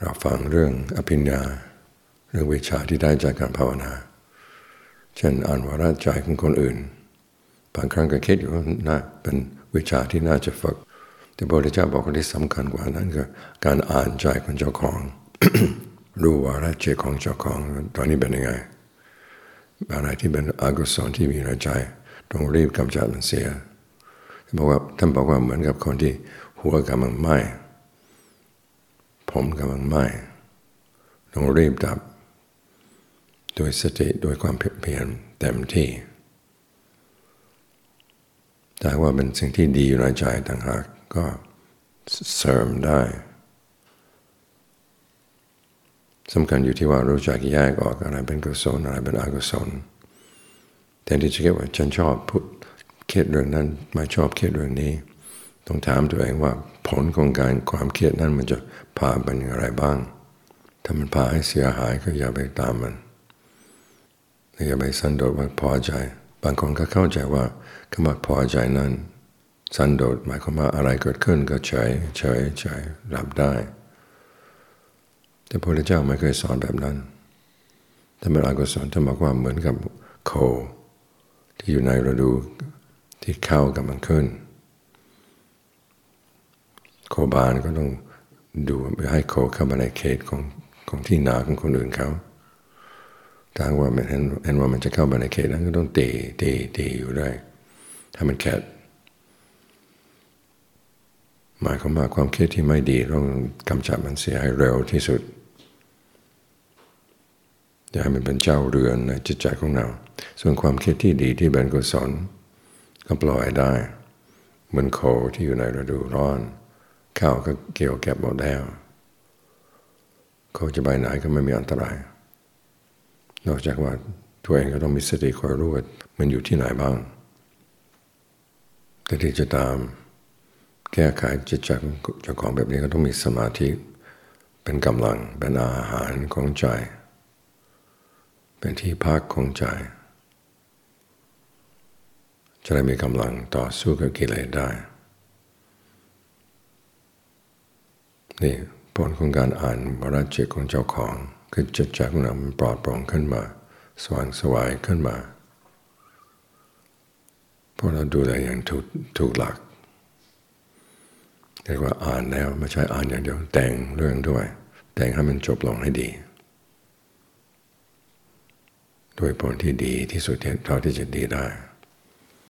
เราฟังเรื่องอภิญญาเรื่องวิชาที่ได้จากการภาวนาเช่นอ่านวาระใจของคนอื่นบางครั้งก็คิดอยู่ว่าน่าเป็นวิชาที่น่าจะฝึกแต่พระพุทธเจ้าบอกว่าที่สำคัญกว่านั้นคือการอ่านใจของเจ้าของ รู้วาระจิตของเจ้าของตอนนี้เป็นยังไงอะไรที่เป็นอกุศลที่มีในใจต้องรีบกำจัดมันเสียท่านบอกว่าเหมือนกับคนที่หัวกำลังไหม้ผมกำลังไหม้ต้องรีบดับโดยสติโดยความเพียรเต็มที่แต่ว่าเป็นสิ่งที่ดีอยู่ในใจต่างหากก็เสริมได้สำคัญอยู่ที่ว่ารู้จักแยกออกอะไรเป็นกุศลอะไรเป็นอกุศลแทนที่จะคิดว่าฉันชอบพูดคิดเรื่องนั้นไม่ชอบคิดเรื่องนี้ต้องถามตัวเองว่าผลของการความคิดนั้นมันจะพาเป็นอะไรบ้างถ้ามันพาให้เสียหายก็อย่าไปตามมันอย่าไปสันโดษว่าพอใจบางคนก็เข้าใจว่าคำว่าพอใจนั้นสันโดษหมายความว่าอะไรเกิดขึ้นก็เฉยรับได้แต่พระพุทธเจ้าไม่เคยสอนแบบนั้นถ้าเป็นอกุศลท่านบอกว่าเหมือนกับโคที่อยู่ในฤดูที่ข้าวกำลังขึ้นโคบานก็ต้องดูไม่ให้โคเข้ามาในเขตของที่นาของคนอื่นเขาถ้าว่ามันเห็นว่ามันจะเข้ามาในเขตนั้นก็ต้องตีอยู่ได้ถ้ามันแคดหมายความว่าความคิดที่ไม่ดีต้องกำจัดมันเสียให้เร็วที่สุดอย่าให้มันเป็นเจ้าเรือนในจิตใจของเราส่วนความคิดที่ดีที่เป็นกุศลก็ปล่อยได้เหมือนโคที่อยู่ในฤดูร้อนข้าวก็เกี่ยวเก็บหมดแล้วเขาจะไปไหนก็ไม่มีอันตรายนอกจากว่าตัวเองก็ต้องมีสติคอยรู้ว่ามันอยู่ที่ไหนบ้างแต่ที่จะตามแก้ไขจิตใจเจ้าของแบบนี้ก็ต้องมีสมาธิเป็นกำลังเป็นอาหารของใจเป็นที่พักของใจจะได้มีกำลังต่อสู้กับกิเลสได้นี่ผลของการอ่านวาระจิตของเจ้าของคือจิตใจของเรามันปลอดโปร่งขึ้นมาสว่างไสวขึ้นมาเพราะเราดูแลอย่างถูกหลักเรียกว่าอ่านแล้วไม่ใช่อ่านอย่างเดียวแต่งเรื่องด้วยแต่งให้มันจบลงให้ดีโดยผลที่ดีที่สุดเท่าที่จะดีได้